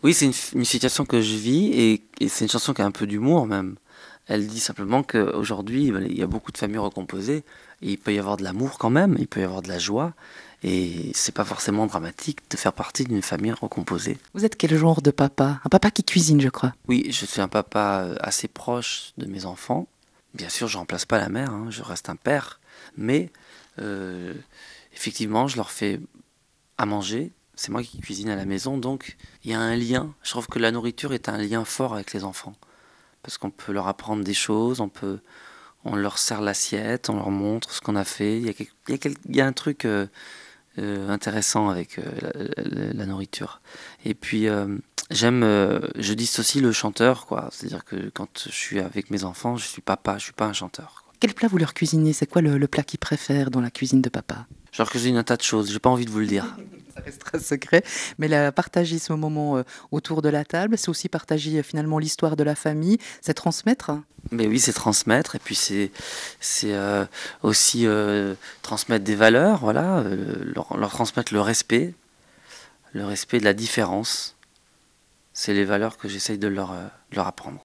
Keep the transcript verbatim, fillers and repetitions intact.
Oui, c'est une, f- une situation que je vis et, et c'est une chanson qui a un peu d'humour même. Elle dit simplement qu'aujourd'hui, il y a beaucoup de familles recomposées et il peut y avoir de l'amour quand même, il peut y avoir de la joie et c'est pas forcément dramatique de faire partie d'une famille recomposée. Vous êtes quel genre de papa? Un papa qui cuisine, je crois. Oui, je suis un papa euh, assez proche de mes enfants. Bien sûr, je remplace pas la mère, hein, je reste un père, mais euh, effectivement, je leur fais à manger. C'est moi qui cuisine à la maison, donc il y a un lien. Je trouve que la nourriture est un lien fort avec les enfants. Parce qu'on peut leur apprendre des choses, on peut, on leur sert l'assiette, on leur montre ce qu'on a fait. Il y a, quel- il y a quel- il y a un truc euh, euh, intéressant avec euh, la, la- la nourriture. Et puis euh, j'aime, euh, je dissocie le chanteur, quoi. C'est-à-dire que quand je suis avec mes enfants, je suis papa, je suis pas un chanteur, quoi. Quel plat vous leur cuisinez? C'est quoi le, le plat qu'ils préfèrent dans la cuisine de papa? Je leur cuisine un tas de choses, j'ai pas envie de vous le dire. Ça restera secret, mais la, partager ce moment euh, autour de la table, c'est aussi partager euh, finalement l'histoire de la famille, c'est transmettre. Mais oui, c'est transmettre, et puis c'est c'est euh, aussi euh, transmettre des valeurs, voilà, euh, leur, leur transmettre le respect, le respect de la différence. C'est les valeurs que j'essaye de leur, euh, de leur apprendre.